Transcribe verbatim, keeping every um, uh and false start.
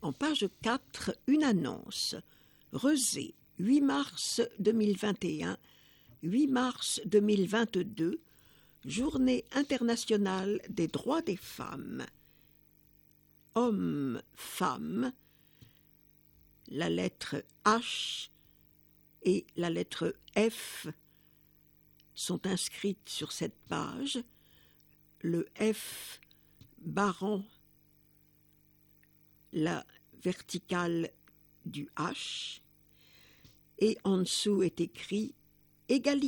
En page quatre, une annonce. Rezé, huit mars deux mille vingt et un, huit mars deux mille vingt-deux, Journée internationale des droits des femmes. Hommes, femmes, la lettre H et la lettre F sont inscrites sur cette page. Le F barrant la verticale du H, et en dessous est écrit « Égalité ».